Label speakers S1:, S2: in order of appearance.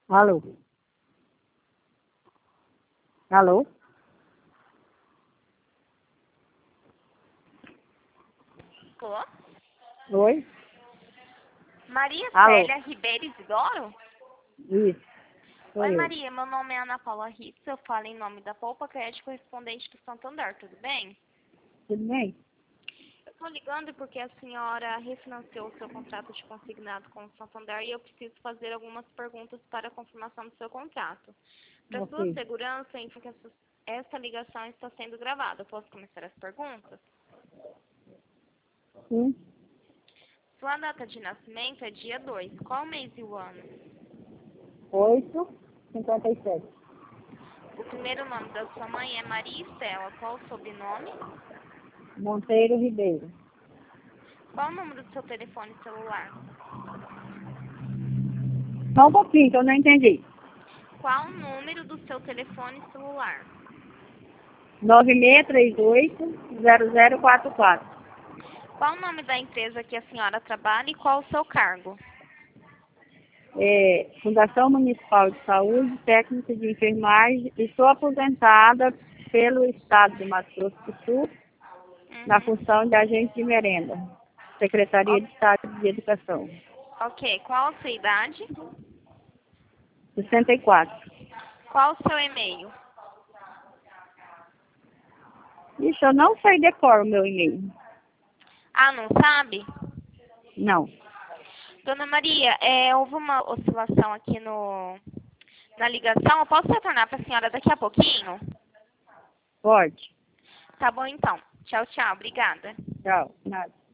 S1: Alô? Alô?
S2: Alô?
S1: Oi?
S2: Maria
S1: Alô?
S2: Célia Ribeiro Isidoro?
S1: Isso, sou
S2: Oi,
S1: eu.
S2: Maria. Meu nome é Ana Paula Ritz. Eu falo em nome da Poupa Crédito Correspondente do Santander. Tudo bem?
S1: Tudo bem?
S2: Eu estou ligando porque a senhora refinanciou o seu contrato de consignado com o Santander e eu preciso fazer algumas perguntas para a confirmação do seu contrato. Para sua
S1: Ok.
S2: segurança, informo que essa ligação está sendo gravada. Posso começar as perguntas?
S1: Sim.
S2: Sua data de nascimento é dia 2. Qual mês e o ano?
S1: 8,57.
S2: O primeiro nome da sua mãe é Maria Estela. Qual o sobrenome?
S1: Monteiro Ribeiro.
S2: Qual o número do seu telefone celular?
S1: Só um pouquinho, que eu não entendi.
S2: Qual o número do seu telefone celular?
S1: 9638-0044.
S2: Qual o nome da empresa que a senhora trabalha e qual o seu cargo?
S1: Fundação Municipal de Saúde, técnica de enfermagem, e sou aposentada pelo Estado de Mato Grosso do Sul na
S2: Uhum.
S1: função de agente de merenda, Secretaria de Estado de Educação.
S2: Ok. Qual a sua idade?
S1: 64.
S2: Qual o seu e-mail?
S1: Isso, eu não sei decor o meu e-mail.
S2: Ah, não sabe?
S1: Não.
S2: Dona Maria, houve uma oscilação aqui na ligação. Eu posso retornar para a senhora daqui a pouquinho?
S1: Pode.
S2: Tá bom, então. Tchau, tchau. Obrigada.
S1: Tchau. Nada.